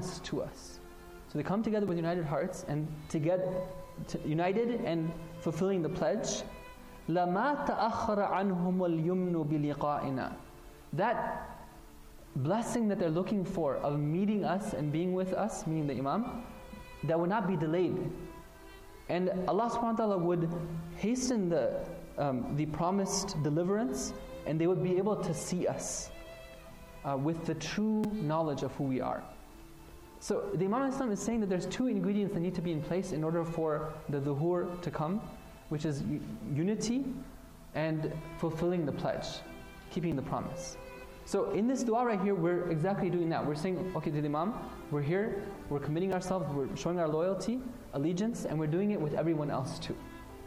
promised to us. So they come together with united hearts and united and fulfilling the pledge. لَمَا تَأَخَّرَ عَنْهُمُ الْيُمْنُ بِلِقَائِنَا. That blessing that they're looking for of meeting us and being with us, meaning the Imam, that would not be delayed. And Allah subhanahu wa ta'ala would hasten the promised deliverance, and they would be able to see us with the true knowledge of who we are. So the Imam of Islam is saying that there's two ingredients that need to be in place in order for the dhuhur to come, which is unity and fulfilling the pledge, keeping the promise. So in this dua right here, we're exactly doing that. We're saying, okay, to the Imam, we're here, we're committing ourselves, we're showing our loyalty, allegiance, and we're doing it with everyone else too.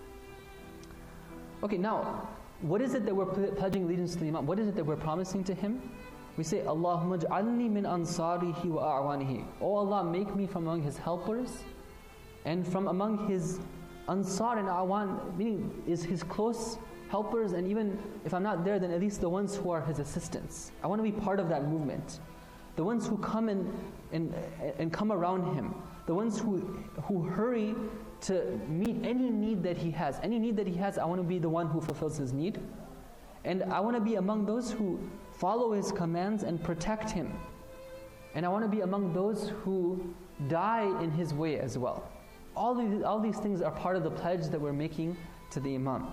Okay, now, what is it that we're pledging allegiance to the Imam? What is it that we're promising to him? We say, Allahumma ja'alni min ansarihi wa a'wanihi. Oh Allah, make me from among his helpers and from among his ansar and awan, meaning is his close helpers, and even if I'm not there, then at least the ones who are his assistants. I want to be part of that movement. The ones who come and come around him. The ones who hurry to meet any need that he has. Any need that he has, I want to be the one who fulfills his need. And I want to be among those who follow his commands and protect him. And I want to be among those who die in his way as well. All these things are part of the pledge that we're making to the Imam.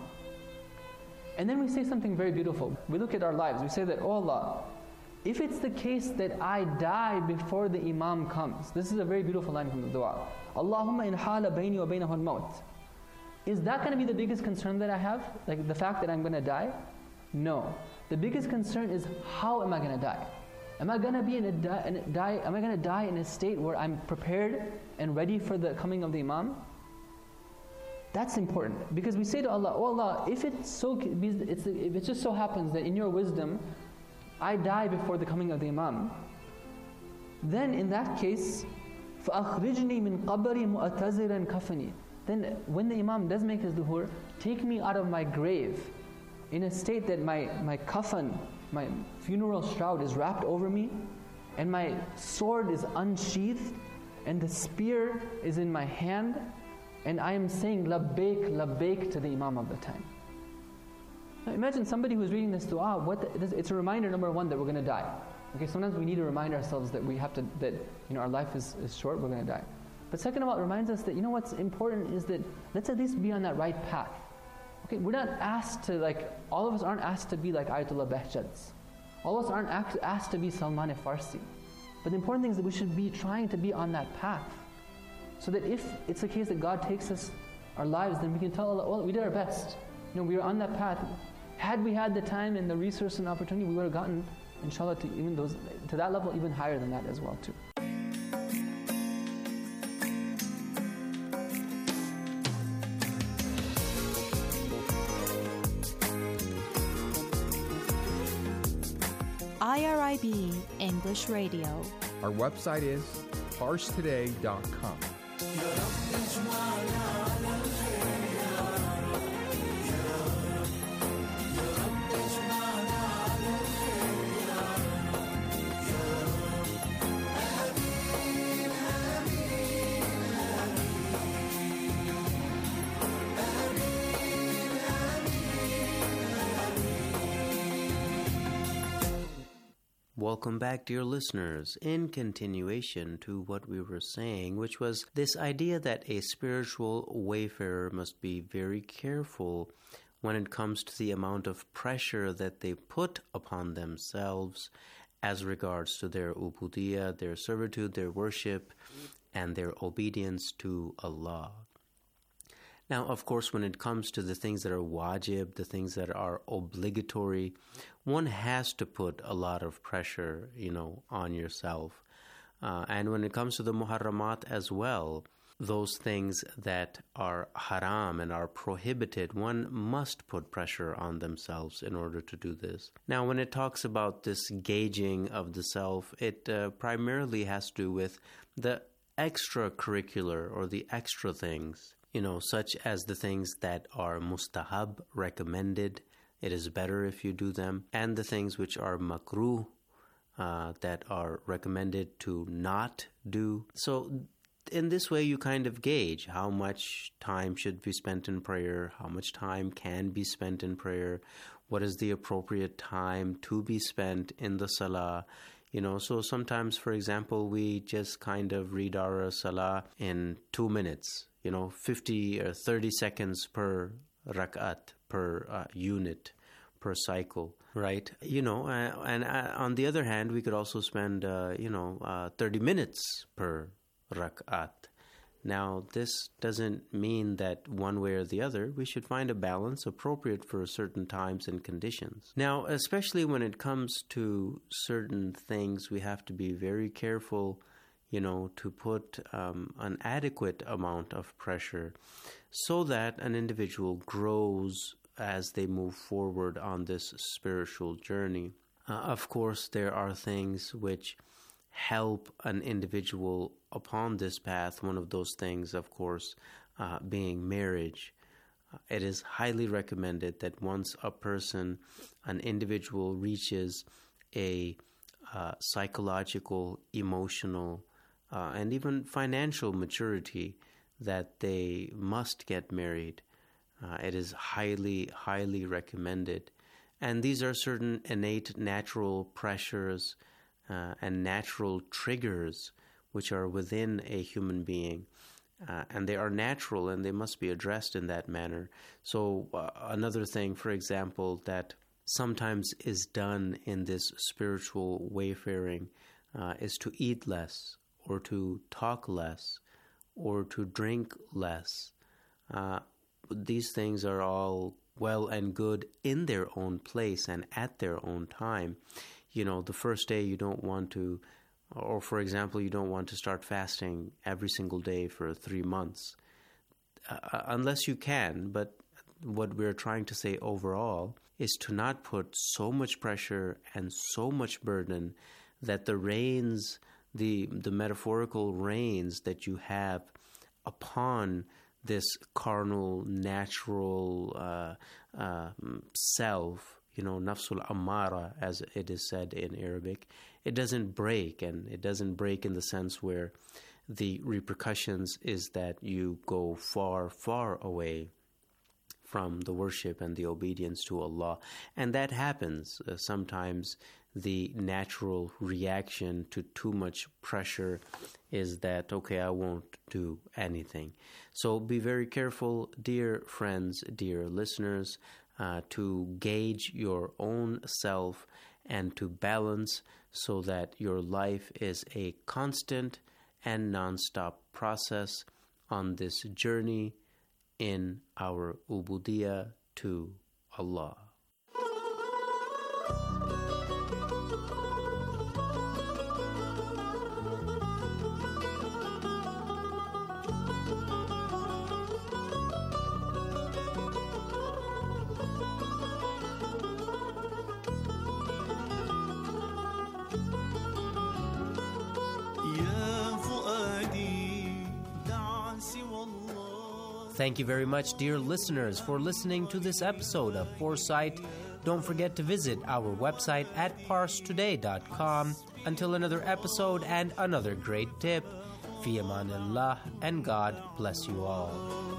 And then we say something very beautiful. We look at our lives. We say that, oh Allah, if it's the case that I die before the Imam comes, this is a very beautiful line from the dua. Allahumma in hala bayni wa baynahu al-maut. Is that going to be the biggest concern that I have? Like the fact that I'm going to die? No. The biggest concern is, how am I going to die? Am I going to be am I going to die in a state where I'm prepared and ready for the coming of the Imam? That's important, because we say to Allah, oh Allah, if it just so happens that in your wisdom I die before the coming of the Imam, then in that case, فَأَخْرِجْنِي مِنْ قَبَرِي مُؤَتَزِرًا كَفَنِي. Then when the Imam does make his dhuhur, take me out of my grave in a state that my kafan, my funeral shroud is wrapped over me, and my sword is unsheathed, and the spear is in my hand, and I am saying labbaik, labbaik to the Imam of the time. Now imagine somebody who's reading this dua, it's a reminder, number one, that we're going to die. Okay, sometimes we need to remind ourselves that our life is short, we're going to die. But second of all, it reminds us that, what's important is that let's at least be on that right path. Okay, we're not asked to, all of us aren't asked to be like Ayatollah Behjads. All of us aren't asked to be Salman Farsi. But the important thing is that we should be trying to be on that path. So that if it's the case that God takes our lives, then we can tell Allah, well, we did our best. We were on that path. Had we had the time and the resource and opportunity, we would have gotten, inshallah, to that level, even higher than that as well too. IRIB English Radio. Our website is parstoday.com. Welcome back, dear listeners. In continuation to what we were saying, which was this idea that a spiritual wayfarer must be very careful when it comes to the amount of pressure that they put upon themselves as regards to their ubudiyah, their servitude, their worship, and their obedience to Allah. Now, of course, when it comes to the things that are wajib, the things that are obligatory, one has to put a lot of pressure, on yourself. And when it comes to the muharramat as well, those things that are haram and are prohibited, one must put pressure on themselves in order to do this. Now, when it talks about this gauging of the self, it primarily has to do with the extracurricular or the extra things, such as the things that are mustahab, recommended. It is better if you do them. And the things which are makruh, that are recommended to not do. So in this way, you kind of gauge how much time should be spent in prayer, how much time can be spent in prayer, what is the appropriate time to be spent in the salah. So sometimes, for example, we just kind of read our salah in 2 minutes, 50 or 30 seconds per rak'at, per unit, per cycle, right? And on the other hand, we could also spend, 30 minutes per rak'at. Now, this doesn't mean that one way or the other. We should find a balance appropriate for certain times and conditions. Now, especially when it comes to certain things, we have to be very careful, to put an adequate amount of pressure so that an individual grows as they move forward on this spiritual journey. Of course, there are things which help an individual upon this path. One of those things, of course, being marriage. It is highly recommended that once an individual reaches a psychological, emotional, and even financial maturity, that they must get married. It is highly, highly recommended. And these are certain innate natural pressures and natural triggers which are within a human being. And they are natural and they must be addressed in that manner. So another thing, for example, that sometimes is done in this spiritual wayfaring is to eat less, or to talk less, or to drink less. These things are all well and good in their own place and at their own time. The first day you don't want to, or for example, you don't want to start fasting every single day for 3 months, unless you can. But what we're trying to say overall is to not put so much pressure and so much burden that the reins, the metaphorical reins that you have upon this carnal, natural self, nafsul amara, as it is said in Arabic, it doesn't break, and it doesn't break in the sense where the repercussions is that you go far, far away from the worship and the obedience to Allah. And that happens. Sometimes the natural reaction to too much pressure is that, okay, I won't do anything. So be very careful, dear friends, dear listeners, to gauge your own self and to balance so that your life is a constant and non-stop process on this journey in our ubudiyah to Allah. Thank you very much, dear listeners, for listening to this episode of Foresight. Don't forget to visit our website at parstoday.com. Until another episode and another great tip, fi amanillah, and God bless you all.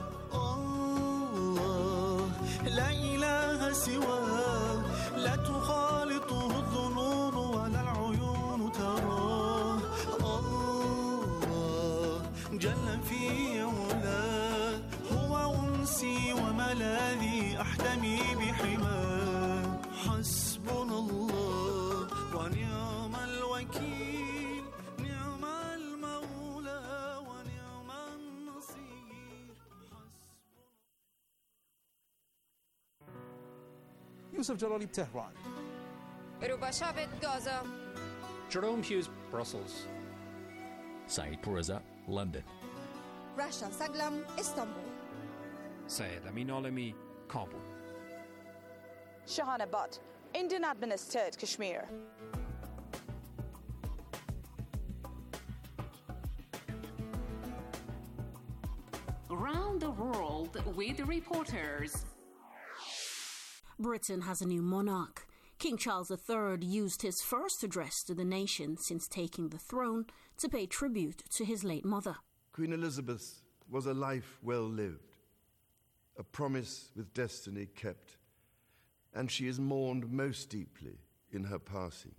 وملاذي أحتمي بحماه حسبنا الله ونعم الوكيل نعم المولى ونعم النصير Yusuf Jalali, Tehran. Rubashavit, Gaza. Jerome Hughes, Brussels. Saeed Pourreza, London. Rasha Saglam, Istanbul. Syed Amin Alami, Kabul. Shahana Butt, Indian administered Kashmir. Around the world with reporters. Britain has a new monarch. King Charles III used his first address to the nation since taking the throne to pay tribute to his late mother. Queen Elizabeth was a life well lived, a promise with destiny kept, and she is mourned most deeply in her passing.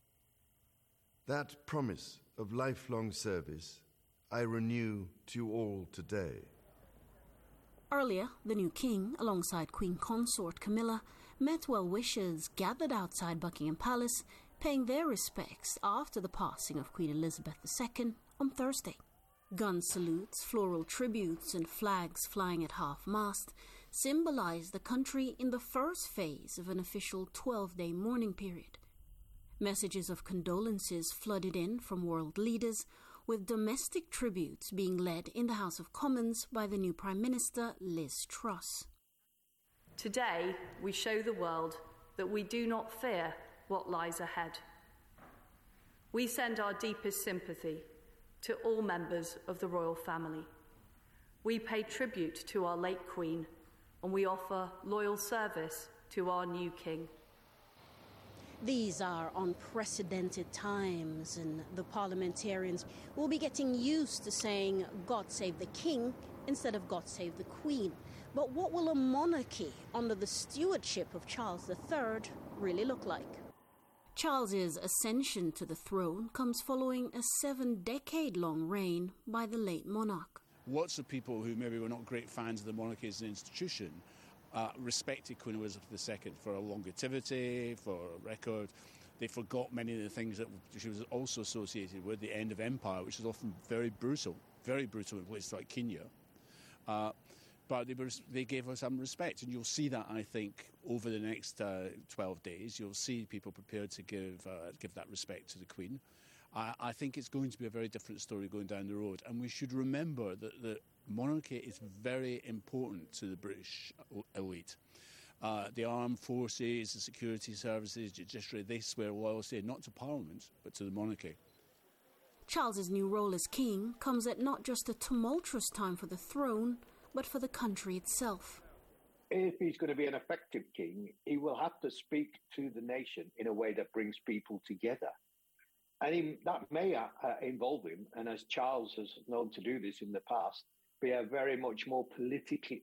That promise of lifelong service I renew to you all today. Earlier, the new king, alongside Queen Consort Camilla, met well-wishers gathered outside Buckingham Palace, paying their respects after the passing of Queen Elizabeth II on Thursday. Gun salutes, floral tributes, and flags flying at half-mast symbolize the country in the first phase of an official 12-day mourning period. Messages of condolences flooded in from world leaders, with domestic tributes being led in the House of Commons by the new Prime Minister, Liz Truss. Today, we show the world that we do not fear what lies ahead. We send our deepest sympathy to all members of the royal family. We pay tribute to our late Queen, and we offer loyal service to our new King. These are unprecedented times, and the parliamentarians will be getting used to saying God save the King instead of God save the Queen. But what will a monarchy under the stewardship of Charles III really look like? Charles's ascension to the throne comes following a 7-decade-long reign by the late monarch. Lots of people who maybe were not great fans of the monarchy as an institution respected Queen Elizabeth II for her longevity, for her record. They forgot many of the things that she was also associated with, the end of empire, which is often very brutal in places like Kenya. But they gave her some respect, and you'll see that, I think, over the next 12 days. You'll see people prepared to give that respect to the Queen. I think it's going to be a very different story going down the road, and we should remember that the monarchy is very important to the British elite. The armed forces, the security services, judiciary, they swear loyalty not to Parliament, but to the monarchy. Charles's new role as king comes at not just a tumultuous time for the throne, but for the country itself. If he's going to be an effective king, he will have to speak to the nation in a way that brings people together. And that may involve him, and as Charles has known to do this in the past, be a very much more politically,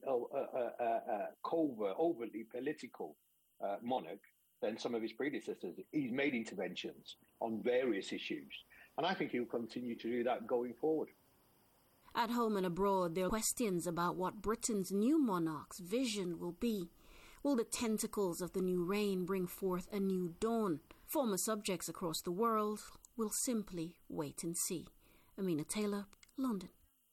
overtly political monarch than some of his predecessors. He's made interventions on various issues, and I think he'll continue to do that going forward. At home and abroad, there are questions about what Britain's new monarch's vision will be. Will the tentacles of the new reign bring forth a new dawn? Former subjects across the world will simply wait and see. Amina Taylor, London.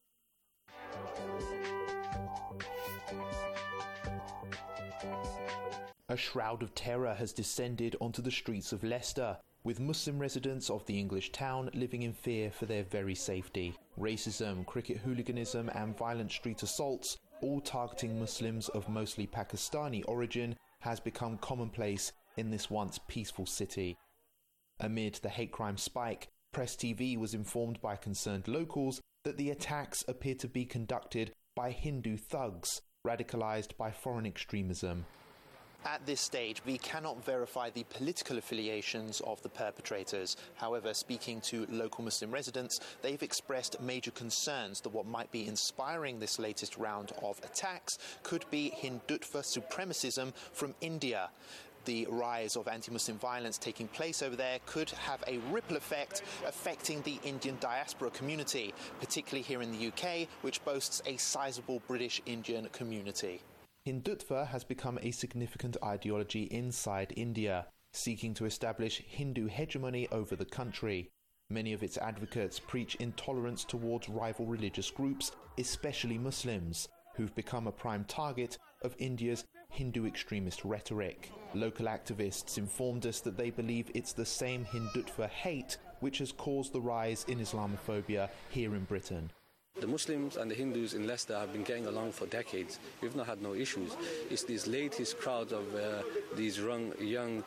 A shroud of terror has descended onto the streets of Leicester, with Muslim residents of the English town living in fear for their very safety. Racism, cricket hooliganism and violent street assaults, all targeting Muslims of mostly Pakistani origin, has become commonplace in this once peaceful city. Amid the hate crime spike, Press TV was informed by concerned locals that the attacks appear to be conducted by Hindu thugs, radicalized by foreign extremism. At this stage, we cannot verify the political affiliations of the perpetrators. However, speaking to local Muslim residents, they've expressed major concerns that what might be inspiring this latest round of attacks could be Hindutva supremacism from India. The rise of anti-Muslim violence taking place over there could have a ripple effect affecting the Indian diaspora community, particularly here in the UK, which boasts a sizable British Indian community. Hindutva has become a significant ideology inside India, seeking to establish Hindu hegemony over the country. Many of its advocates preach intolerance towards rival religious groups, especially Muslims, who've become a prime target of India's Hindu extremist rhetoric. Local activists informed us that they believe it's the same Hindutva hate which has caused the rise in Islamophobia here in Britain. The Muslims and the Hindus in Leicester have been getting along for decades. We've not had no issues. It's these latest crowds of these young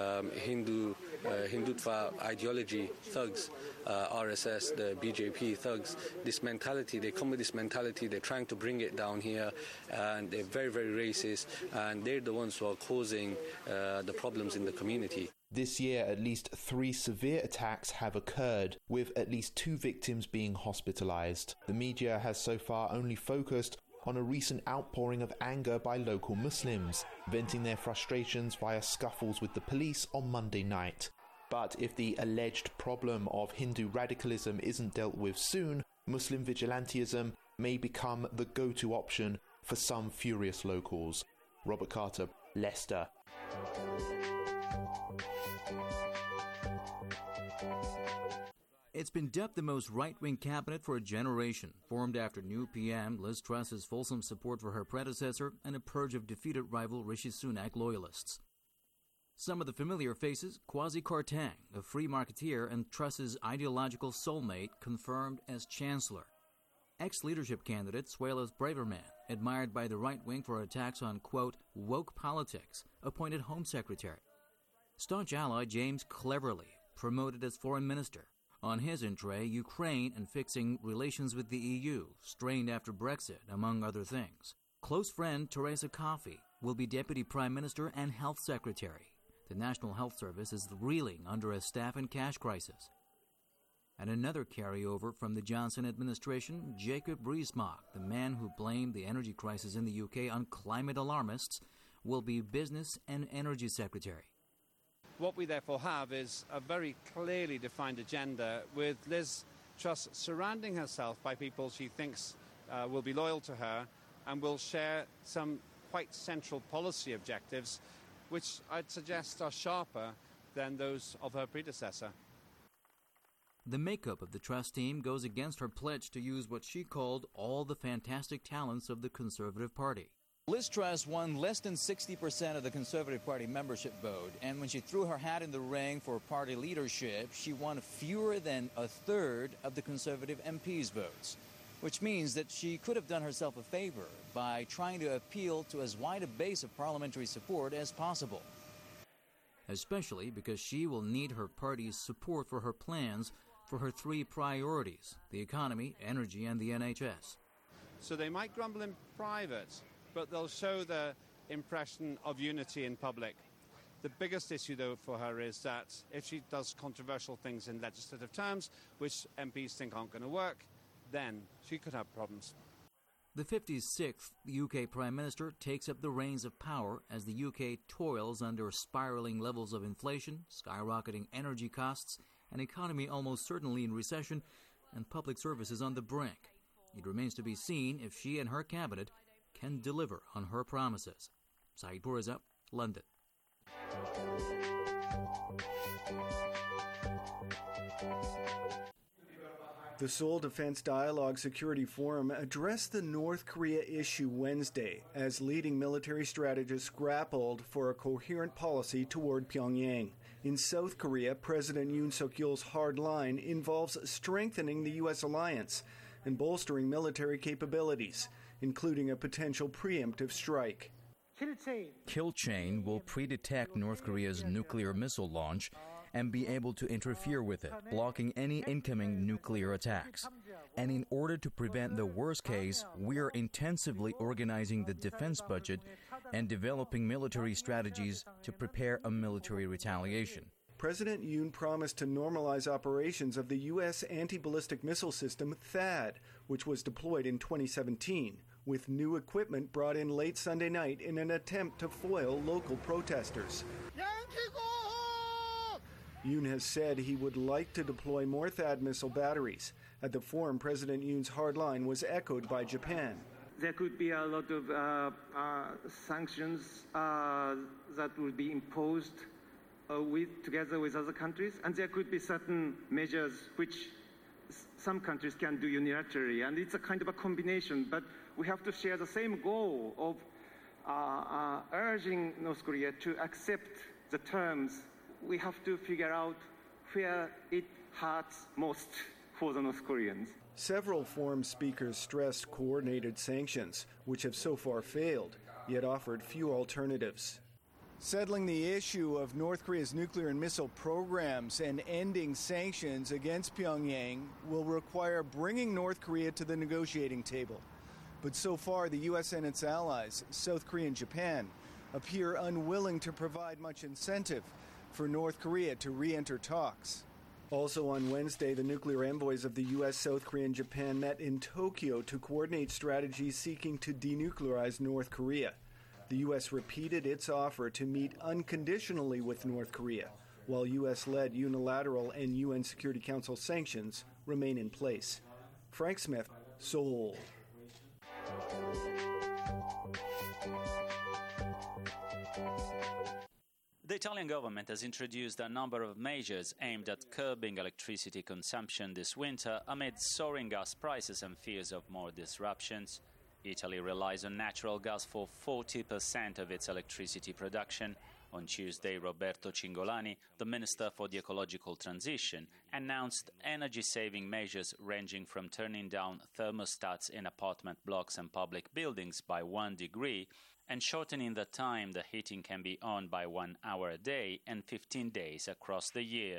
Hindutva ideology thugs, RSS, the BJP thugs, this mentality, they come with this mentality, they're trying to bring it down here, and they're very, very racist, and they're the ones who are causing the problems in the community. This year, at least 3 severe attacks have occurred, with at least 2 victims being hospitalized. The media has so far only focused on a recent outpouring of anger by local Muslims, venting their frustrations via scuffles with the police on Monday night. But if the alleged problem of Hindu radicalism isn't dealt with soon, Muslim vigilantism may become the go-to option for some furious locals. Robert Carter, Leicester. It's been dubbed the most right-wing cabinet for a generation, formed after new PM Liz Truss's fulsome support for her predecessor and a purge of defeated rival Rishi Sunak loyalists. Some of the familiar faces, Kwasi Kwarteng, a free marketeer and Truss's ideological soulmate, confirmed as Chancellor. Ex-leadership candidate Suella Braverman, admired by the right wing for attacks on, quote, woke politics, appointed Home Secretary. Staunch ally James Cleverly, promoted as Foreign Minister. On his entree, Ukraine and fixing relations with the EU, strained after Brexit, among other things. Close friend Teresa Coffey will be Deputy Prime Minister and Health Secretary. The National Health Service is reeling under a staff and cash crisis. And another carryover from the Johnson administration, Jacob Rees-Mogg, the man who blamed the energy crisis in the UK on climate alarmists, will be Business and Energy Secretary. What we therefore have is a very clearly defined agenda, with Liz Truss surrounding herself by people she thinks will be loyal to her and will share some quite central policy objectives, which I'd suggest are sharper than those of her predecessor. The makeup of the Truss team goes against her pledge to use what she called all the fantastic talents of the Conservative Party. Liz Truss won less than 60% of the Conservative Party membership vote, and when she threw her hat in the ring for party leadership, she won fewer than a third of the Conservative MPs' votes, which means that she could have done herself a favor by trying to appeal to as wide a base of parliamentary support as possible. Especially because she will need her party's support for her plans for her 3 priorities: the economy, energy, and the NHS. So they might grumble in private, but they'll show the impression of unity in public. The biggest issue, though, for her is that if she does controversial things in legislative terms, which MPs think aren't going to work, then she could have problems. The 56th UK Prime Minister takes up the reins of power as the UK toils under spiraling levels of inflation, skyrocketing energy costs, an economy almost certainly in recession, and public services on the brink. It remains to be seen if she and her cabinet can deliver on her promises. Saeed Pourreza, London. The Seoul Defense Dialogue Security Forum addressed the North Korea issue Wednesday as leading military strategists grappled for a coherent policy toward Pyongyang. In South Korea, President Yoon Suk-yeol's hard line involves strengthening the U.S. alliance and bolstering military capabilities, including a potential preemptive strike. Kill Chain will pre-detect North Korea's nuclear missile launch and be able to interfere with it, blocking any incoming nuclear attacks. And in order to prevent the worst case, we are intensively organizing the defense budget and developing military strategies to prepare a military retaliation. President Yoon promised to normalize operations of the U.S. anti-ballistic missile system THAAD, which was deployed in 2017, with new equipment brought in late Sunday night in an attempt to foil local protesters. Yoon has said he would like to deploy more THAAD missile batteries. At the forum, President Yoon's hard line was echoed by Japan. There could be a lot of sanctions that will be imposed together with other countries, and there could be certain measures which some countries can do unilaterally, and it's a kind of a combination, but we have to share the same goal of urging North Korea to accept the terms. We have to figure out where it hurts most for the North Koreans. Several forum speakers stressed coordinated sanctions, which have so far failed, yet offered few alternatives. Settling the issue of North Korea's nuclear and missile programs and ending sanctions against Pyongyang will require bringing North Korea to the negotiating table. But so far, the U.S. and its allies, South Korea and Japan, appear unwilling to provide much incentive for North Korea to re-enter talks. Also on Wednesday, the nuclear envoys of the U.S., South Korea, and Japan met in Tokyo to coordinate strategies seeking to denuclearize North Korea. The U.S. repeated its offer to meet unconditionally with North Korea, while U.S.-led unilateral and UN Security Council sanctions remain in place. Frank Smith, Seoul. The Italian government has introduced a number of measures aimed at curbing electricity consumption this winter amid soaring gas prices and fears of more disruptions. Italy relies on natural gas for 40% of its electricity production. On Tuesday, Roberto Cingolani, the Minister for the Ecological Transition, announced energy-saving measures ranging from turning down thermostats in apartment blocks and public buildings by 1 degree and shortening the time the heating can be on by 1 hour a day and 15 days across the year.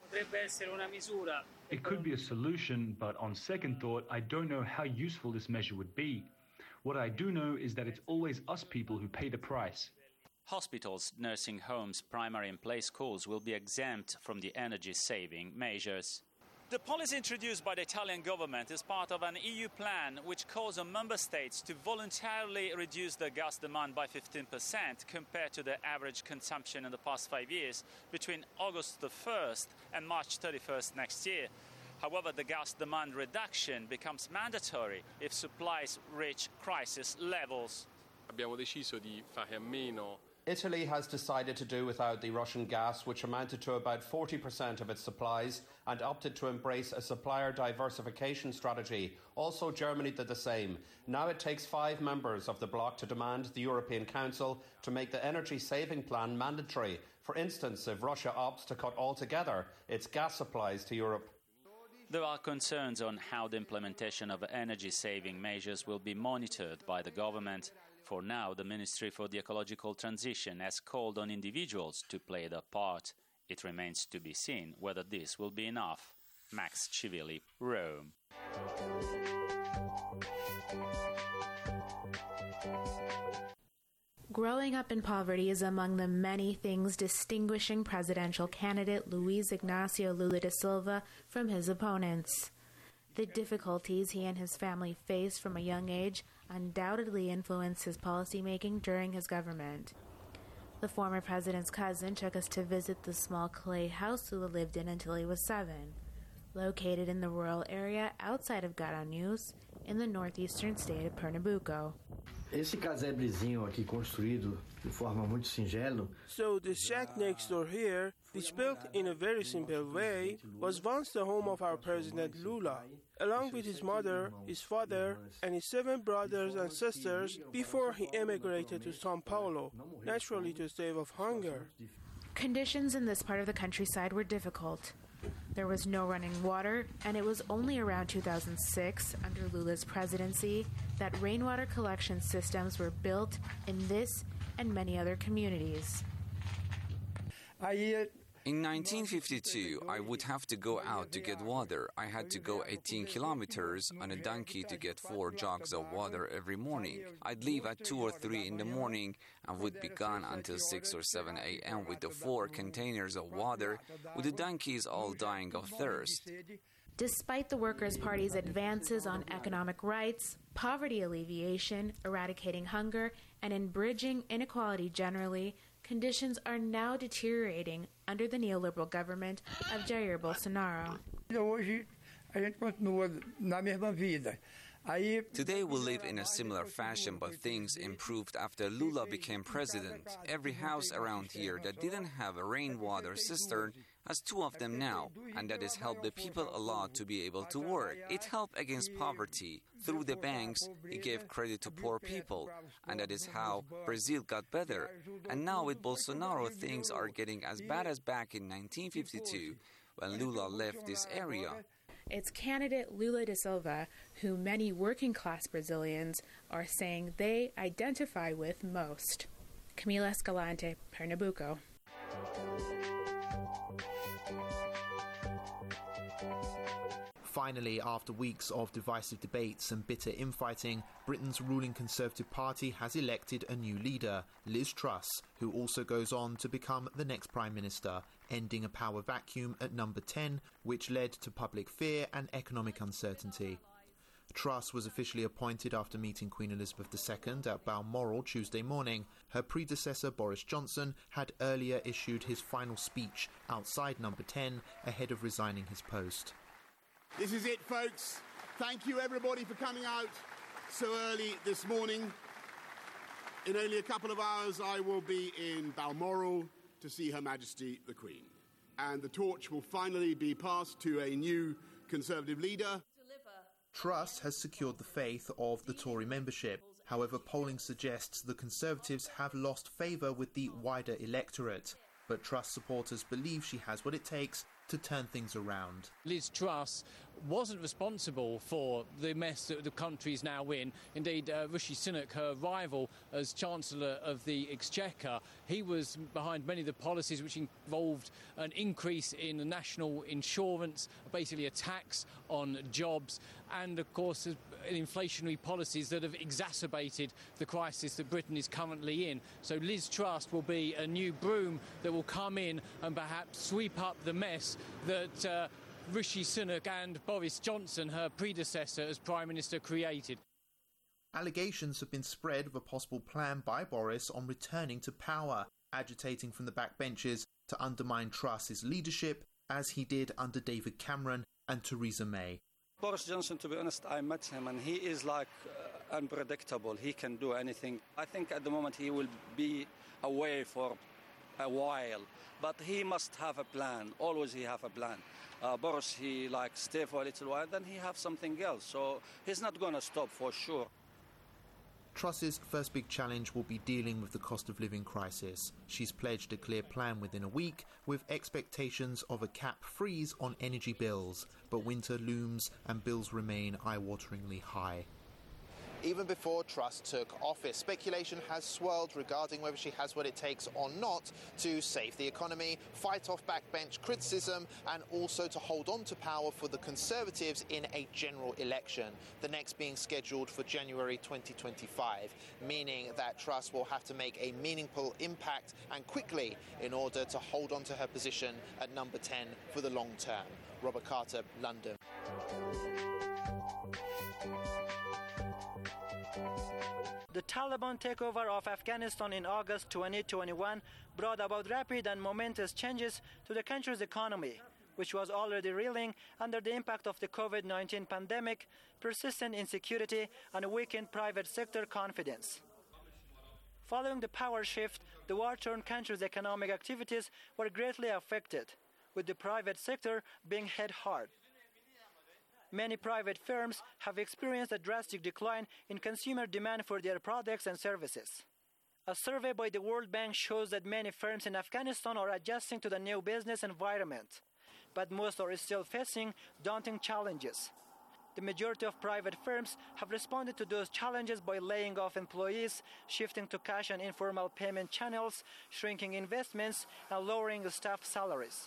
It could be a solution, but on second thought, I don't know how useful this measure would be. What I do know is that it's always us people who pay the price. Hospitals, nursing homes, primary and play schools will be exempt from the energy-saving measures. The policy introduced by the Italian government is part of an EU plan which calls on member states to voluntarily reduce their gas demand by 15% compared to the average consumption in the past 5 years between August the 1st and March 31st next year. However, the gas demand reduction becomes mandatory if supplies reach crisis levels. Abbiamo deciso di fare a meno. Italy has decided to do without the Russian gas, which amounted to about 40% of its supplies, and opted to embrace a supplier diversification strategy. Also, Germany did the same. Now it takes 5 members of the bloc to demand the European Council to make the energy-saving plan mandatory. For instance, if Russia opts to cut altogether its gas supplies to Europe. There are concerns on how the implementation of energy-saving measures will be monitored by the government. For now, the Ministry for the Ecological Transition has called on individuals to play their part. It remains to be seen whether this will be enough. Max Civilli, Rome. Growing up in poverty is among the many things distinguishing presidential candidate Luiz Inácio Lula da Silva from his opponents. The difficulties he and his family faced from a young age undoubtedly influenced his policymaking during his government. The former president's cousin took us to visit the small clay house Lula lived in until he was 7, located in the rural area outside of Garanhuns, in the northeastern state of Pernambuco. Esse casebrezinho aqui construído de forma muito singela. So the shack next door here, which built in a very simple way, was once the home of our President Lula, along with his mother, his father, and his 7 brothers and sisters before he emigrated to São Paulo, naturally to save of hunger. Conditions in this part of the countryside were difficult. There was no running water, and it was only around 2006, under Lula's presidency, that rainwater collection systems were built in this and many other communities. In 1952, I would have to go out to get water. I had to go 18 kilometers on a donkey to get 4 jugs of water every morning. I'd leave at 2 or 3 in the morning and would be gone until 6 or 7 a.m. with the 4 containers of water, with the donkeys all dying of thirst. Despite the Workers' Party's advances on economic rights, poverty alleviation, eradicating hunger, and in bridging inequality generally, conditions are now deteriorating under the neoliberal government of Jair Bolsonaro. Today we live in a similar fashion, but things improved after Lula became president. Every house around here that didn't have a rainwater cistern has 2 of them now, and that has helped the people a lot to be able to work. It helped against poverty. Through the banks, it gave credit to poor people, and that is how Brazil got better. And now with Bolsonaro, things are getting as bad as back in 1952, when Lula left this area. It's candidate Lula da Silva, who many working-class Brazilians are saying they identify with most. Camila Escalante, Pernambuco. Finally, after weeks of divisive debates and bitter infighting, Britain's ruling Conservative Party has elected a new leader, Liz Truss, who also goes on to become the next Prime Minister, ending a power vacuum at number 10, which led to public fear and economic uncertainty. Truss was officially appointed after meeting Queen Elizabeth II at Balmoral Tuesday morning. Her predecessor, Boris Johnson, had earlier issued his final speech outside number 10 ahead of resigning his post. This is it, folks. Thank you, everybody, for coming out so early this morning. In only a couple of hours, I will be in Balmoral to see Her Majesty the Queen. And the torch will finally be passed to a new Conservative leader. Truss has secured the faith of the Tory membership. However, polling suggests the Conservatives have lost favour with the wider electorate. But Truss supporters believe she has what it takes to turn things around. Liz Truss wasn't responsible for the mess that the country is now in. Indeed, Rishi Sunak, her rival as Chancellor of the Exchequer, he was behind many of the policies which involved an increase in the national insurance, basically a tax on jobs, and of course inflationary policies that have exacerbated the crisis that Britain is currently in. So Liz Truss will be a new broom that will come in and perhaps sweep up the mess that Rishi Sunak and Boris Johnson, her predecessor as Prime Minister, created. Allegations have been spread of a possible plan by Boris on returning to power, agitating from the backbenches to undermine Truss's leadership, as he did under David Cameron and Theresa May. Boris Johnson, to be honest, I met him and he is unpredictable. He can do anything. I think at the moment he will be away for a while, but he must have a plan. Always he have a plan. Boris, he stay for a little while, then he have something else. So he's not going to stop for sure. Truss's first big challenge will be dealing with the cost of living crisis. She's pledged a clear plan within a week, with expectations of a cap freeze on energy bills. But winter looms and bills remain eye-wateringly high. Even before Truss took office, speculation has swirled regarding whether she has what it takes or not to save the economy, fight off backbench criticism, and also to hold on to power for the Conservatives in a general election, the next being scheduled for January 2025, meaning that Truss will have to make a meaningful impact and quickly in order to hold on to her position at number 10 for the long term. Robert Carter, London. The Taliban takeover of Afghanistan in August 2021 brought about rapid and momentous changes to the country's economy, which was already reeling under the impact of the COVID-19 pandemic, persistent insecurity, and weakened private sector confidence. Following the power shift, the war-torn country's economic activities were greatly affected, with the private sector being hit hard. Many private firms have experienced a drastic decline in consumer demand for their products and services. A survey by the World Bank shows that many firms in Afghanistan are adjusting to the new business environment, but most are still facing daunting challenges. The majority of private firms have responded to those challenges by laying off employees, shifting to cash and informal payment channels, shrinking investments, and lowering staff salaries.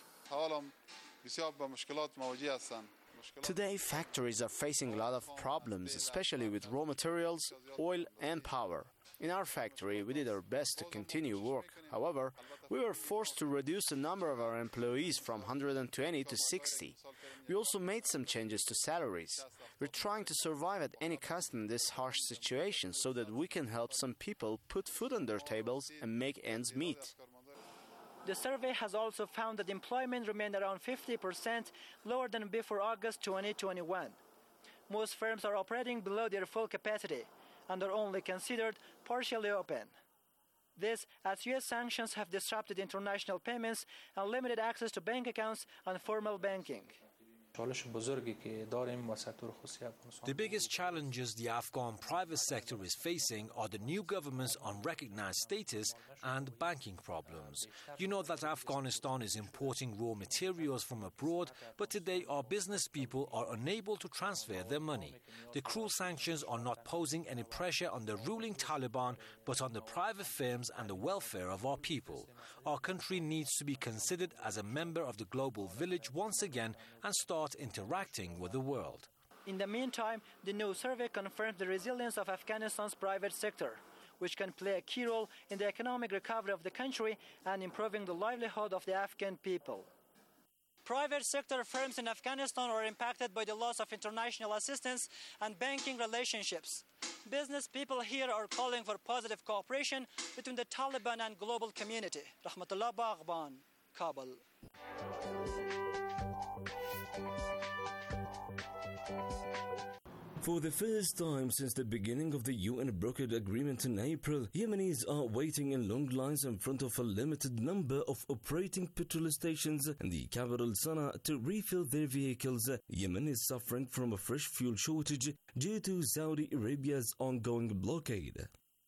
Today, factories are facing a lot of problems, especially with raw materials, oil and power. In our factory, we did our best to continue work. However, we were forced to reduce the number of our employees from 120 to 60. We also made some changes to salaries. We're trying to survive at any cost in this harsh situation so that we can help some people put food on their tables and make ends meet. The survey has also found that employment remained around 50% lower than before August 2021. Most firms are operating below their full capacity and are only considered partially open. This, as U.S. sanctions have disrupted international payments and limited access to bank accounts and formal banking. The biggest challenges the Afghan private sector is facing are the new government's unrecognized status and banking problems. You know that Afghanistan is importing raw materials from abroad, but today our business people are unable to transfer their money. The cruel sanctions are not posing any pressure on the ruling Taliban, but on the private firms and the welfare of our people. Our country needs to be considered as a member of the global village once again and start interacting with the world. In the meantime, the new survey confirms the resilience of Afghanistan's private sector, which can play a key role in the economic recovery of the country and improving the livelihood of the Afghan people. Private sector firms in Afghanistan are impacted by the loss of international assistance and banking relationships. Business people here are calling for positive cooperation between the Taliban and global community. Rahmatullah Baghban, Kabul. For the first time since the beginning of the UN-brokered agreement in April, Yemenis are waiting in long lines in front of a limited number of operating petrol stations in the capital Sana'a to refill their vehicles. Yemen is suffering from a fresh fuel shortage due to Saudi Arabia's ongoing blockade.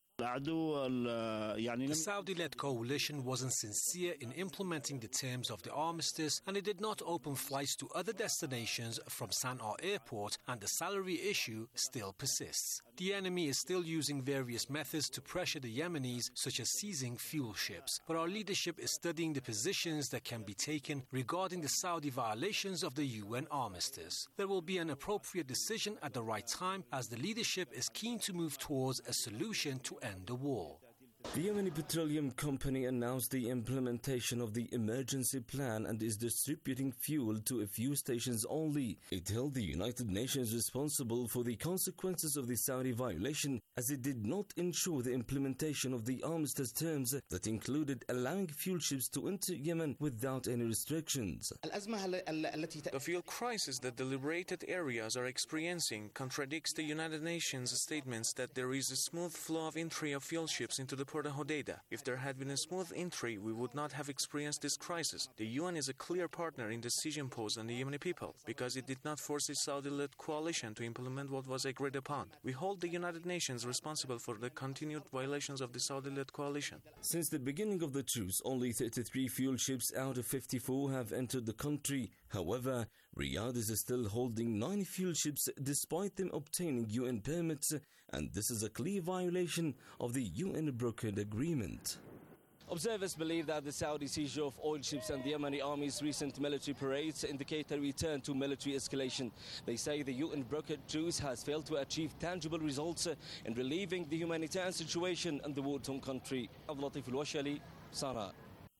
The Saudi-led coalition wasn't sincere in implementing the terms of the armistice, and it did not open flights to other destinations from Sana'a airport, and the salary issue still persists. The enemy is still using various methods to pressure the Yemenis, such as seizing fuel ships. But our leadership is studying the positions that can be taken regarding the Saudi violations of the UN armistice. There will be an appropriate decision at the right time, as the leadership is keen to move towards a solution to end the war. The Yemeni Petroleum Company announced the implementation of the emergency plan and is distributing fuel to a few stations only. It held the United Nations responsible for the consequences of the Saudi violation, as it did not ensure the implementation of the armistice terms that included allowing fuel ships to enter Yemen without any restrictions. The fuel crisis that the liberated areas are experiencing contradicts the United Nations statements that there is a smooth flow of entry of fuel ships into the port of Hodeidah. If there had been a smooth entry, we would not have experienced this crisis. The UN is a clear partner in the decision imposed on the Yemeni people, because it did not force the Saudi-led coalition to implement what was agreed upon. We hold the United Nations responsible for the continued violations of the Saudi-led coalition. Since the beginning of the truce, only 33 fuel ships out of 54 have entered the country. However, Riyadh is still holding 9 fuel ships despite them obtaining UN permits, and this is a clear violation of the UN-brokered agreement. Observers believe that the Saudi seizure of oil ships and the Yemeni army's recent military parades indicate a return to military escalation. They say the UN-brokered truce has failed to achieve tangible results in relieving the humanitarian situation in the war-torn country. Abdul Latif Al-Washali, Sana'a.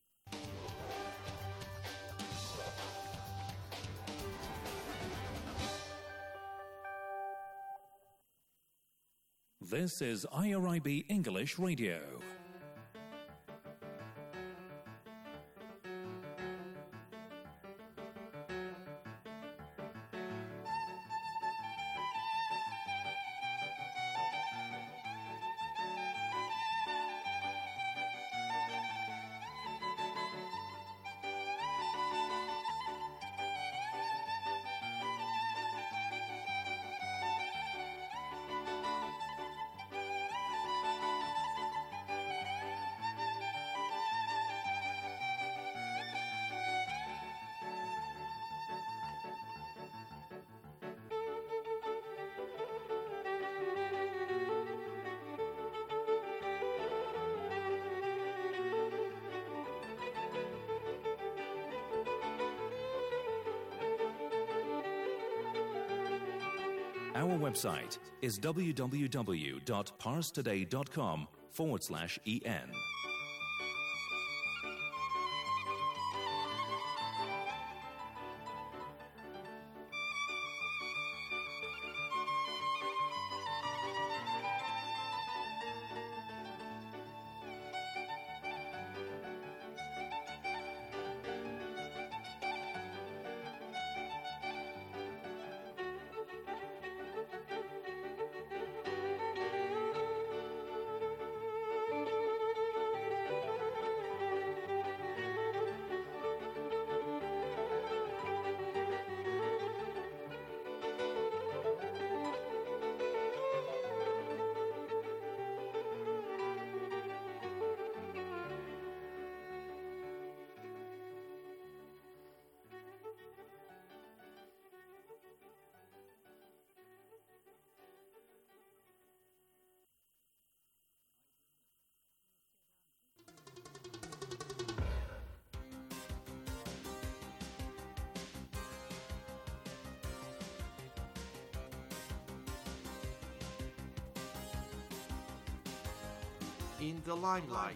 This is IRIB English Radio. Our website is www.parstoday.com/en. in the limelight.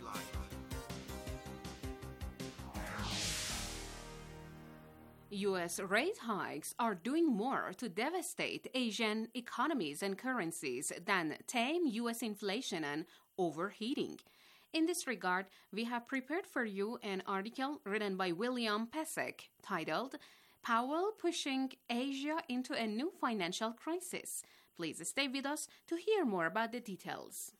U.S. rate hikes are doing more to devastate Asian economies and currencies than tame U.S. inflation and overheating. In this regard, we have prepared for you an article written by William Pesek titled, Powell Pushing Asia into a New Financial Crisis. Please stay with us to hear more about the details.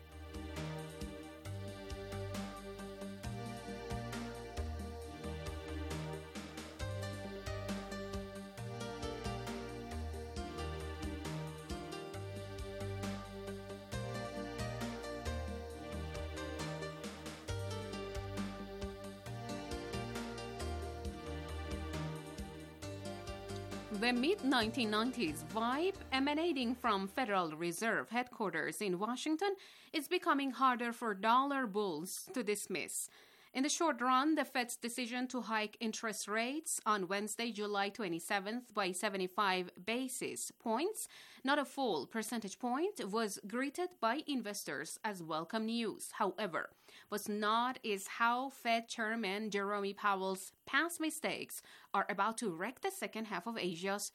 The mid-1990s vibe emanating from Federal Reserve headquarters in Washington is becoming harder for dollar bulls to dismiss. In the short run, the Fed's decision to hike interest rates on Wednesday, July 27th by 75 basis points, not a full percentage point, was greeted by investors as welcome news. However, what's not is how Fed Chairman Jerome Powell's past mistakes are about to wreck the second half of Asia's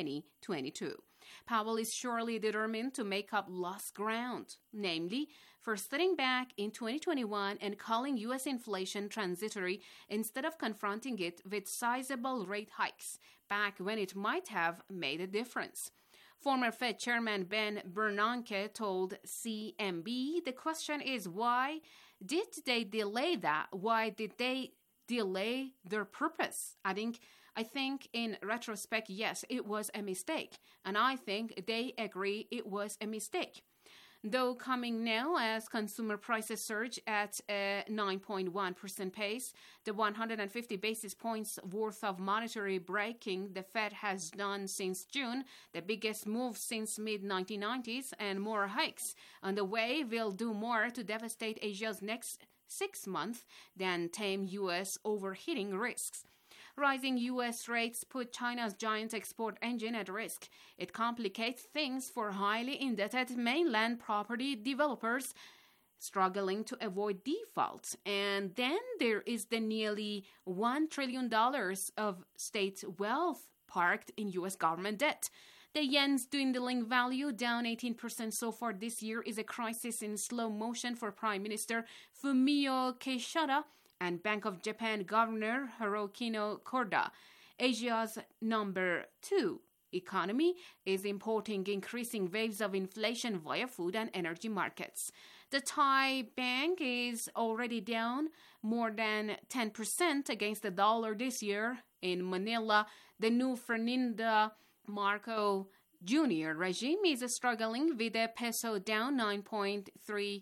2022. Powell is surely determined to make up lost ground, namely, for sitting back in 2021 and calling U.S. inflation transitory instead of confronting it with sizable rate hikes back when it might have made a difference. Former Fed Chairman Ben Bernanke told CNBC the question is why did they delay that? Why did they delay their purpose? I think in retrospect, yes, it was a mistake. And I think they agree it was a mistake. Though coming now as consumer prices surge at a 9.1% pace, the 150 basis points worth of monetary breaking the Fed has done since June, the biggest move since mid-1990s, and more hikes on the way will do more to devastate Asia's next 6 months than tame U.S. overheating risks. Rising U.S. rates put China's giant export engine at risk. It complicates things for highly indebted mainland property developers struggling to avoid default. And then there is the nearly $1 trillion of state wealth parked in U.S. government debt. The yen's dwindling value, down 18% so far this year, is a crisis in slow motion for Prime Minister Fumio Kishida and Bank of Japan Governor Haruhiko Koda. Asia's number 2 economy is importing increasing waves of inflation via food and energy markets. The Thai Bank is already down more than 10% against the dollar this year. In Manila, the new Ferdinand Marcos Jr. regime is struggling with the peso down 9.3%.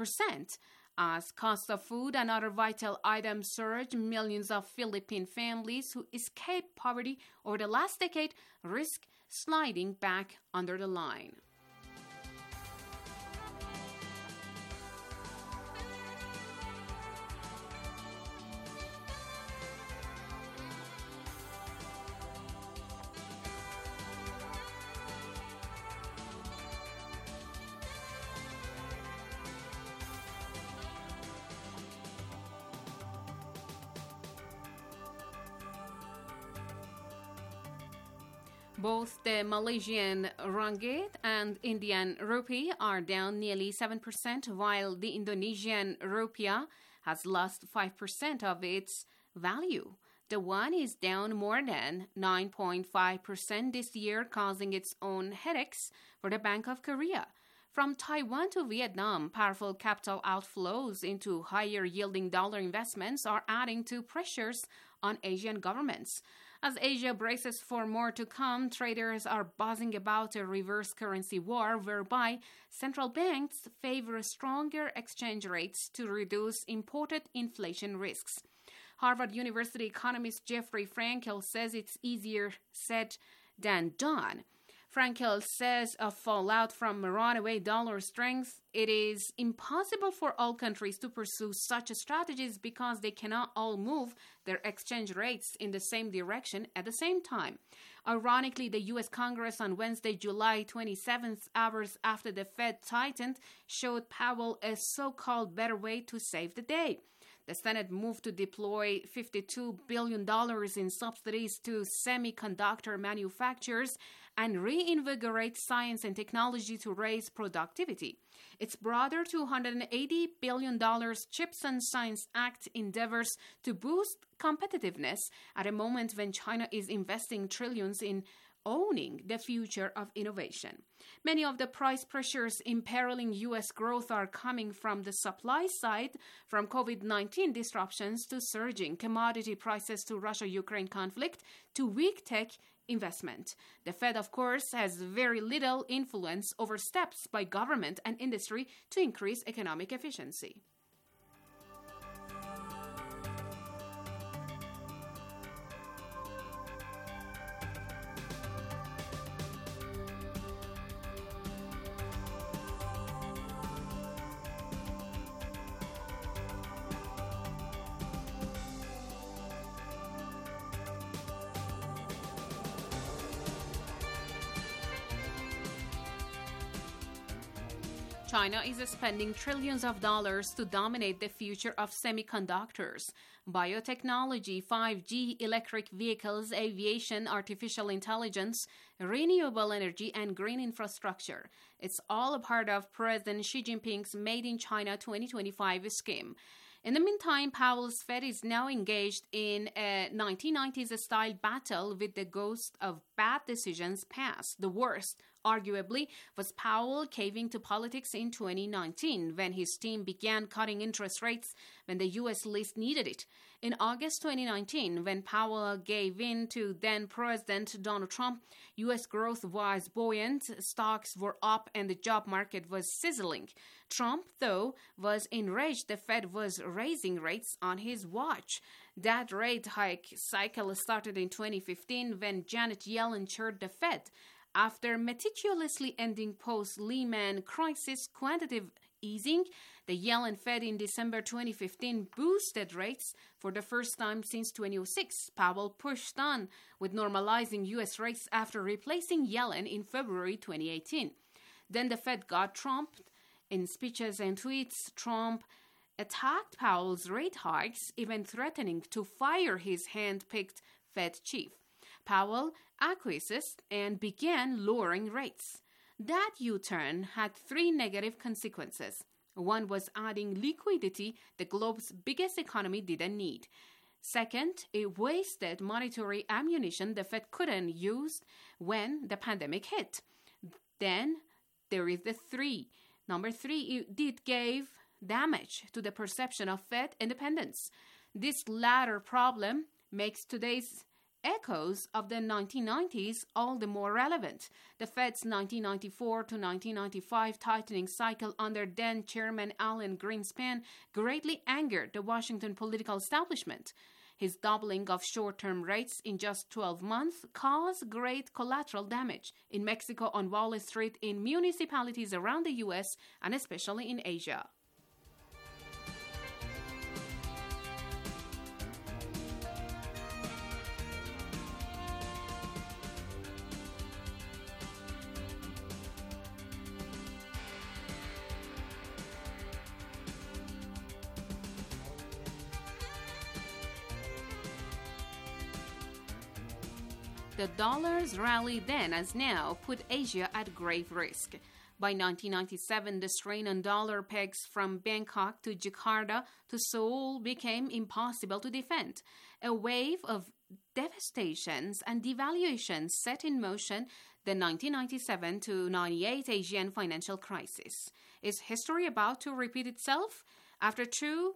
As costs of food and other vital items surge, millions of Philippine families who escaped poverty over the last decade risk sliding back under the line. Both the Malaysian ringgit and Indian rupee are down nearly 7%, while the Indonesian rupiah has lost 5% of its value. The won is down more than 9.5% this year, causing its own headaches for the Bank of Korea. From Taiwan to Vietnam, powerful capital outflows into higher-yielding dollar investments are adding to pressures on Asian governments. As Asia braces for more to come, traders are buzzing about a reverse currency war whereby central banks favor stronger exchange rates to reduce imported inflation risks. Harvard University economist Jeffrey Frankel says it's easier said than done. Frankel says of fallout from runaway dollar strength, it is impossible for all countries to pursue such strategies because they cannot all move their exchange rates in the same direction at the same time. Ironically, the U.S. Congress on Wednesday, July 27th, hours after the Fed tightened, showed Powell a so-called better way to save the day. The Senate moved to deploy $52 billion in subsidies to semiconductor manufacturers and reinvigorate science and technology to raise productivity. Its broader $280 billion Chips and Science Act endeavors to boost competitiveness at a moment when China is investing trillions in owning the future of innovation. Many of the price pressures imperiling U.S. growth are coming from the supply side, from COVID-19 disruptions to surging commodity prices to Russia-Ukraine conflict to weak tech investment. The Fed, of course, has very little influence over steps by government and industry to increase economic efficiency. China is spending trillions of dollars to dominate the future of semiconductors. Biotechnology, 5G, electric vehicles, aviation, artificial intelligence, renewable energy, and green infrastructure. It's all a part of President Xi Jinping's Made in China 2025 scheme. In the meantime, Powell's Fed is now engaged in a 1990s-style battle with the ghost of bad decisions past. The worst, arguably, was Powell caving to politics in 2019 when his team began cutting interest rates when the U.S. least needed it. In August 2019, when Powell gave in to then-President Donald Trump, U.S. growth was buoyant, stocks were up, and the job market was sizzling. Trump, though, was enraged the Fed was raising rates on his watch. That rate hike cycle started in 2015 when Janet Yellen chaired the Fed. After meticulously ending post-Lehman crisis quantitative easing, the Yellen Fed in December 2015 boosted rates for the first time since 2006. Powell pushed on with normalizing U.S. rates after replacing Yellen in February 2018. Then the Fed got trumped. In speeches and tweets, Trump attacked Powell's rate hikes, even threatening to fire his hand-picked Fed chief. Powell acquiesced and began lowering rates. That U-turn had three negative consequences. One was adding liquidity the globe's biggest economy didn't need. Second, it wasted monetary ammunition the Fed couldn't use when the pandemic hit. Then there is the three. Number three, it gave damage to the perception of Fed independence. This latter problem makes today's echoes of the 1990s all the more relevant. The Fed's 1994 to 1995 tightening cycle under then-Chairman Alan Greenspan greatly angered the Washington political establishment. His doubling of short-term rates in just 12 months caused great collateral damage in Mexico, on Wall Street, in municipalities around the U.S., and especially in Asia. The dollar's rally then, as now, put Asia at grave risk. By 1997, the strain on dollar pegs from Bangkok to Jakarta to Seoul became impossible to defend. A wave of devastations and devaluations set in motion the 1997 to 98 Asian financial crisis. Is history about to repeat itself? After two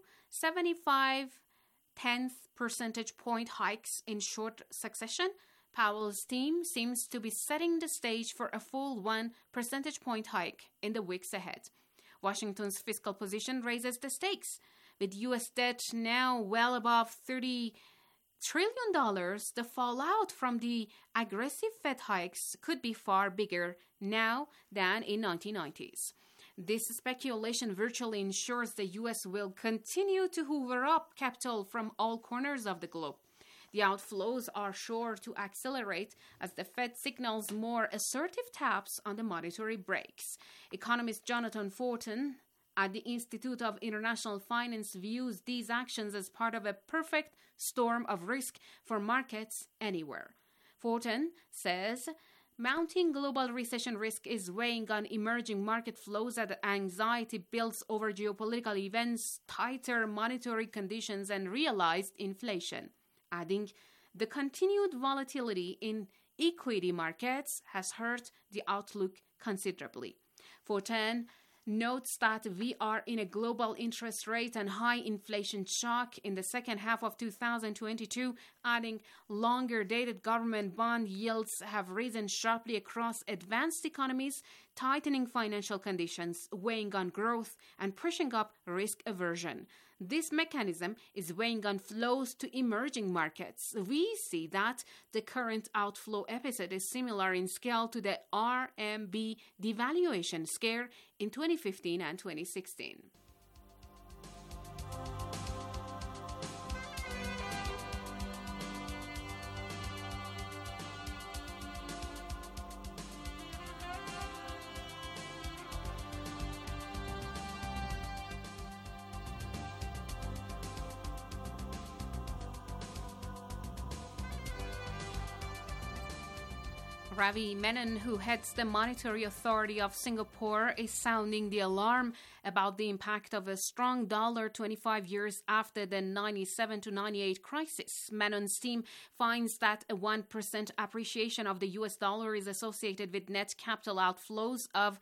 75/10 percentage point hikes in short succession, Powell's team seems to be setting the stage for a full 1 percentage point hike in the weeks ahead. Washington's fiscal position raises the stakes. With U.S. debt now well above $30 trillion, the fallout from the aggressive Fed hikes could be far bigger now than in 1990s. This speculation virtually ensures the U.S. will continue to hoover up capital from all corners of the globe. The outflows are sure to accelerate as the Fed signals more assertive taps on the monetary brakes. Economist Jonathan Fortin at the Institute of International Finance views these actions as part of a perfect storm of risk for markets anywhere. Fortin says mounting global recession risk is weighing on emerging market flows as anxiety builds over geopolitical events, tighter monetary conditions, and realized inflation. Adding, the continued volatility in equity markets has hurt the outlook considerably. Fortin notes that we are in a global interest rate and high inflation shock in the second half of 2022, adding longer-dated government bond yields have risen sharply across advanced economies, tightening financial conditions, weighing on growth, and pushing up risk aversion. This mechanism is weighing on flows to emerging markets. We see that the current outflow episode is similar in scale to the RMB devaluation scare in 2015 and 2016. Ravi Menon, who heads the Monetary Authority of Singapore, is sounding the alarm about the impact of a strong dollar 25 years after the 97 to 98 crisis. Menon's team finds that a 1% appreciation of the US dollar is associated with net capital outflows of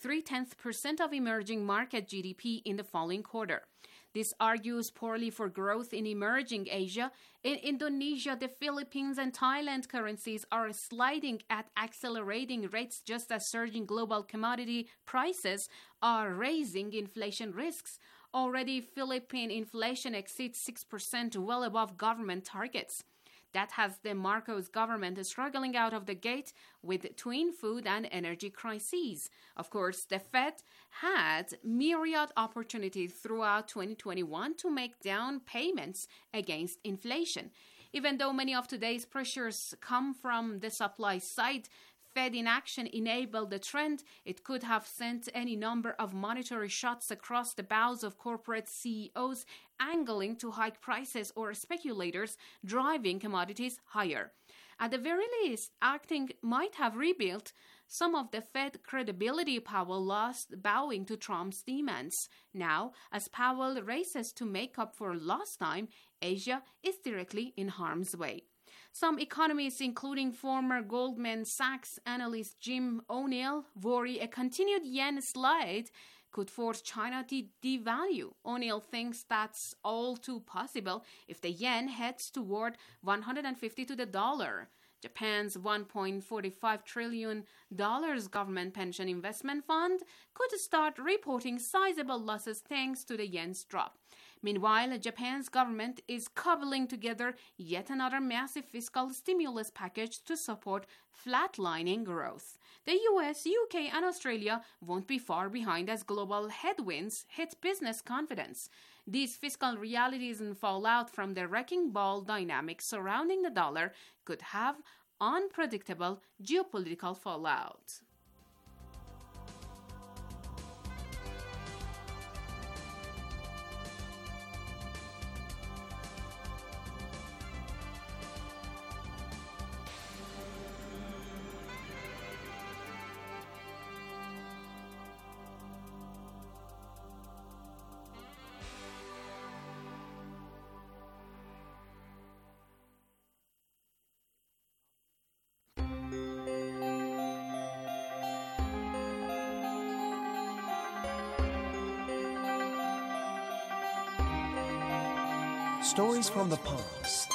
0.3% of emerging market GDP in the following quarter. This argues poorly for growth in emerging Asia. In Indonesia, the Philippines, and Thailand currencies are sliding at accelerating rates just as surging global commodity prices are raising inflation risks. Already, Philippine inflation exceeds 6%, well above government targets. That has the Marcos government struggling out of the gate with twin food and energy crises. Of course, the Fed had myriad opportunities throughout 2021 to make down payments against inflation. Even though many of today's pressures come from the supply side, Fed inaction enabled the trend. It could have sent any number of monetary shots across the bows of corporate CEOs, angling to hike prices, or speculators driving commodities higher. At the very least, acting might have rebuilt some of the Fed credibility Powell lost bowing to Trump's demands. Now, as Powell races to make up for lost time, Asia is directly in harm's way. Some economists, including former Goldman Sachs analyst Jim O'Neill, worry a continued yen slide could force China to devalue. O'Neill thinks that's all too possible if the yen heads toward 150 to the dollar. Japan's $1.45 trillion government pension investment fund could start reporting sizable losses thanks to the yen's drop. Meanwhile, Japan's government is cobbling together yet another massive fiscal stimulus package to support flatlining growth. The US, UK, and Australia won't be far behind as global headwinds hit business confidence. These fiscal realities and fallout from the wrecking ball dynamics surrounding the dollar could have unpredictable geopolitical fallout. Stories from the past.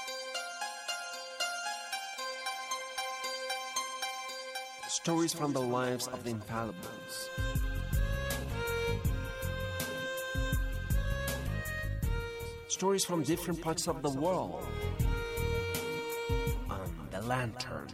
Stories from the lives of the infallibles. Stories from different parts of the world. lantern.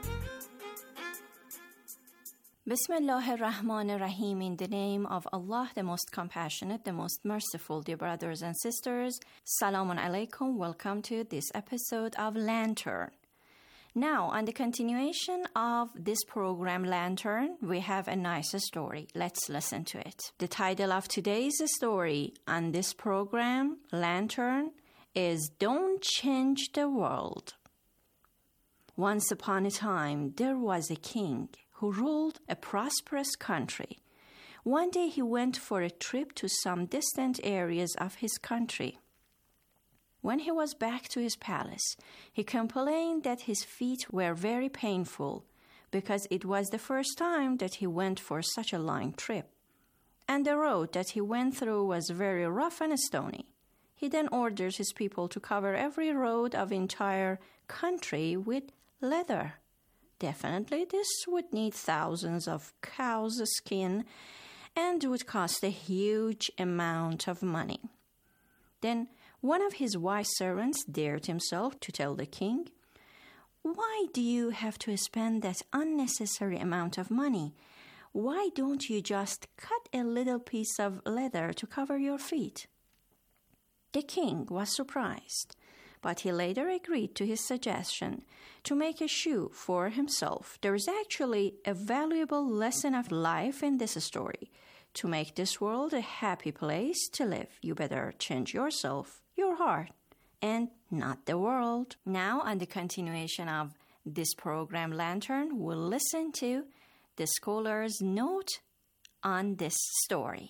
Bismillah ar-Rahman ar-Rahim, in the name of Allah, the most compassionate, the most merciful. Dear brothers and sisters, Salamun Alaikum, welcome to this episode of Lantern. Now, on the continuation of this program, Lantern, we have a nice story. Let's listen to it. The title of today's story on this program, Lantern, is Don't Change the World. Once upon a time, there was a king who ruled a prosperous country. One day he went for a trip to some distant areas of his country. When he was back to his palace, he complained that his feet were very painful because it was the first time that he went for such a long trip. And the road that he went through was very rough and stony. He then ordered his people to cover every road of entire country with leather. Definitely, this would need thousands of cows' skin and would cost a huge amount of money. Then one of his wise servants dared himself to tell the king, "Why do you have to spend that unnecessary amount of money? Why don't you just cut a little piece of leather to cover your feet?" The king was surprised, but he later agreed to his suggestion to make a shoe for himself. There is actually a valuable lesson of life in this story. To make this world a happy place to live, you better change yourself, your heart, and not the world. Now, on the continuation of this program, Lantern, we'll listen to the scholar's note on this story.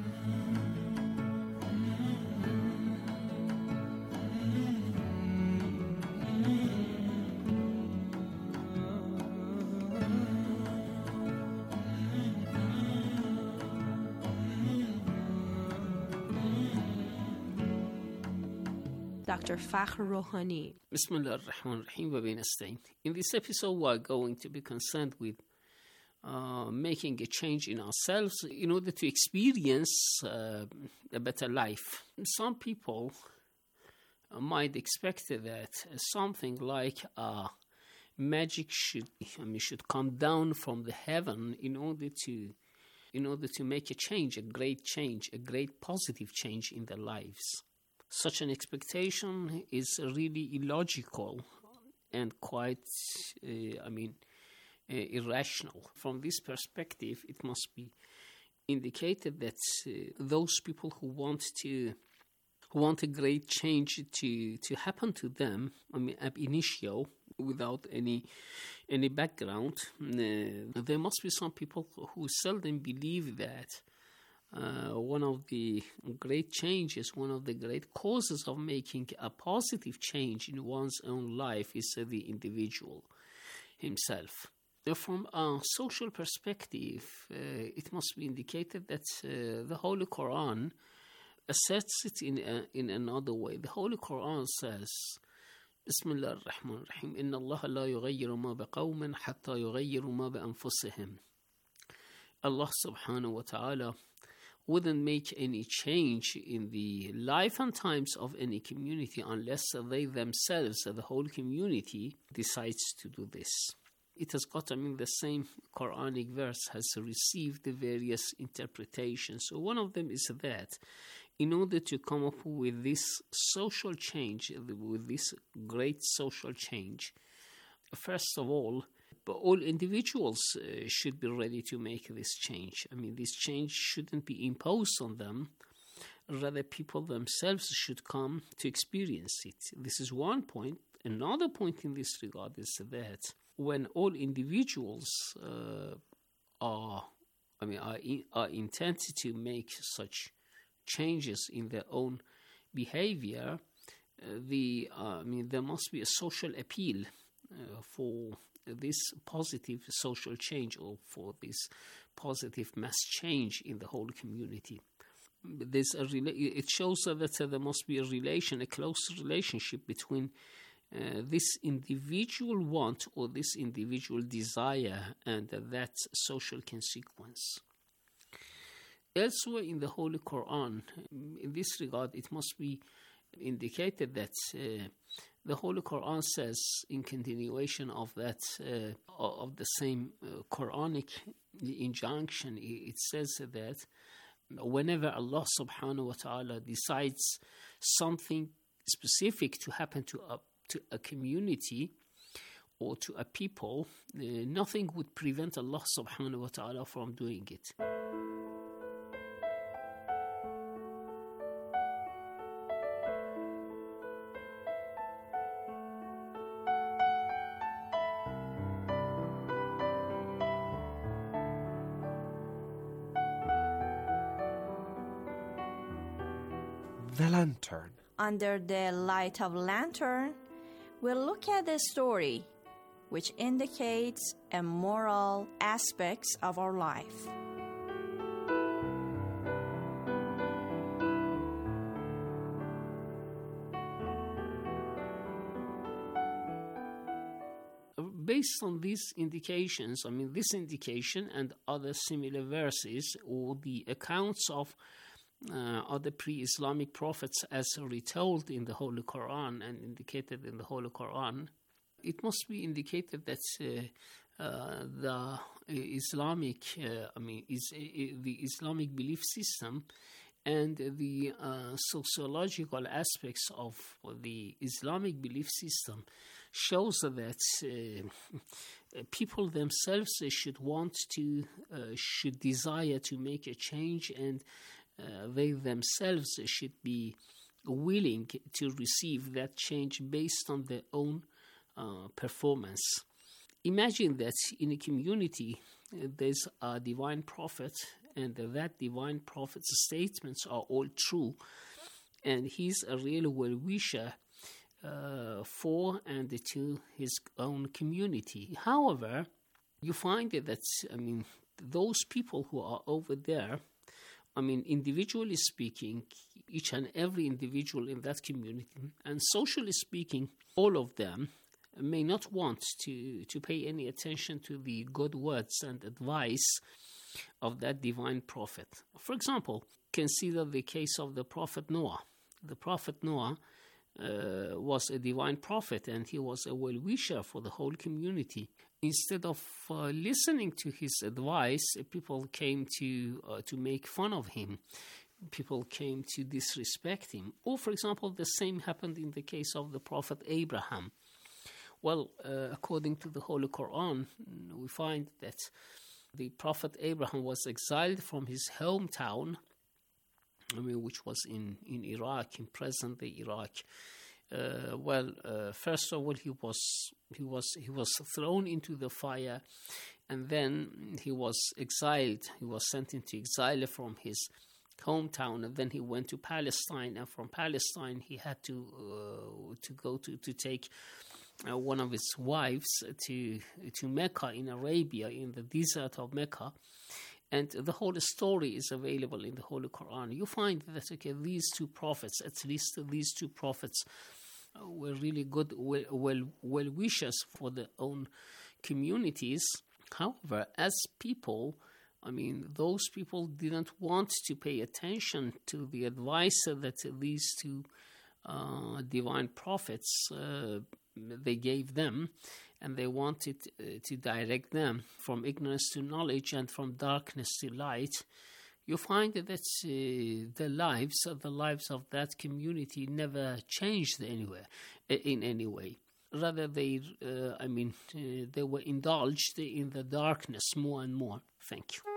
Dr. Fakhr Rouhani. Bismillah ar-Rahman ar-Rahim wa binastain. In this episode, we are going to be concerned with making a change in ourselves in order to experience a better life. Some people might expect that something like magic should come down from the heaven in order to make a change, a great positive change in their lives. Such an expectation is really illogical and quite, irrational. From this perspective, it must be indicated that those people who want a great change to happen to them, ab initio, without any background, there must be some people who seldom believe that one of the great changes, one of the great causes of making a positive change in one's own life is the individual himself. From a social perspective, it must be indicated that the Holy Quran asserts it in another way. The Holy Quran says, Bismillah ar-Rahman ar-Rahim, Inna Allah la yughayyiru ma biqawmin hatta yughayyiru ma bi anfusihim. Allah subhanahu wa ta'ala wouldn't make any change in the life and times of any community unless they themselves, the whole community, decides to do this. It has got, the same Quranic verse has received the various interpretations. So one of them is that in order to come up with this social change, with this great social change, first of all individuals should be ready to make this change. This change shouldn't be imposed on them. Rather, people themselves should come to experience it. This is one point. Another point in this regard is that when all individuals are intended to make such changes in their own behavior, there must be a social appeal for this positive social change or for this positive mass change in the whole community. It shows that there must be a close relationship between this individual want or this individual desire and that social consequence. Elsewhere in the Holy Quran, in this regard, it must be indicated that The Holy Quran says, in continuation of that, of the same Quranic injunction, it says that whenever Allah subhanahu wa ta'ala decides something specific to happen to a community or to a people, nothing would prevent Allah subhanahu wa ta'ala from doing it. The Lantern. Under the light of lantern, we'll look at a story which indicates a moral aspects of our life. Based on these indications, this indication and other similar verses, or the accounts of other pre-Islamic prophets as retold in the Holy Quran and indicated in the Holy Quran, it must be indicated that the Islamic, the Islamic belief system and the sociological aspects of the Islamic belief system shows that people themselves should desire to make a change, and they themselves should be willing to receive that change based on their own performance. Imagine that in a community there's a divine prophet, and that divine prophet's statements are all true, and he's a real well-wisher for and to his own community. However, you find that those people who are over there, individually speaking, each and every individual in that community, and socially speaking, all of them may not want to pay any attention to the good words and advice of that divine prophet. For example, consider the case of the Prophet Noah. The Prophet Noah was a divine prophet, and he was a well-wisher for the whole community. Instead of listening to his advice, people came to make fun of him. People came to disrespect him. Or, for example, the same happened in the case of the Prophet Abraham. Well, according to the Holy Quran, we find that the Prophet Abraham was exiled from his hometown, which was in Iraq, in present-day Iraq. First of all, he was thrown into the fire, and then he was exiled. He was sent into exile from his hometown, and then he went to Palestine. And from Palestine, he had to go to take one of his wives to Mecca in Arabia, in the desert of Mecca. And the whole story is available in the Holy Quran. You find that these two prophets, at least these two prophets, were really good well-wishers for their own communities. However, as people, those people didn't want to pay attention to the advice that these two divine prophets they gave them, and they wanted to direct them from ignorance to knowledge and from darkness to light. You find that the lives of that community never changed anywhere, in any way. Rather, they were indulged in the darkness more and more. Thank you.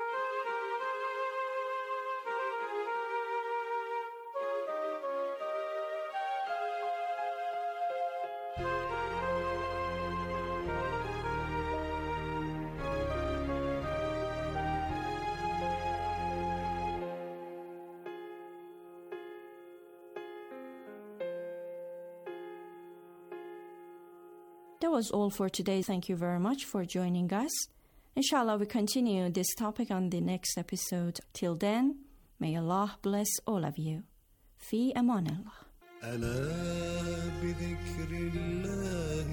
That was all for today. Thank you very much for joining us. Inshallah, we continue this topic on the next episode. Till then, may Allah bless all of you. Fi aman Allah. ألا بذكر الله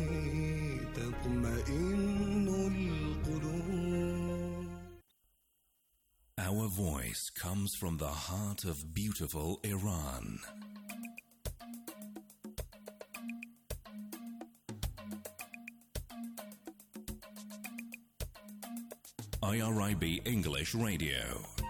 تطمئن القلوب. Our voice comes from the heart of beautiful Iran. IRIB English Radio.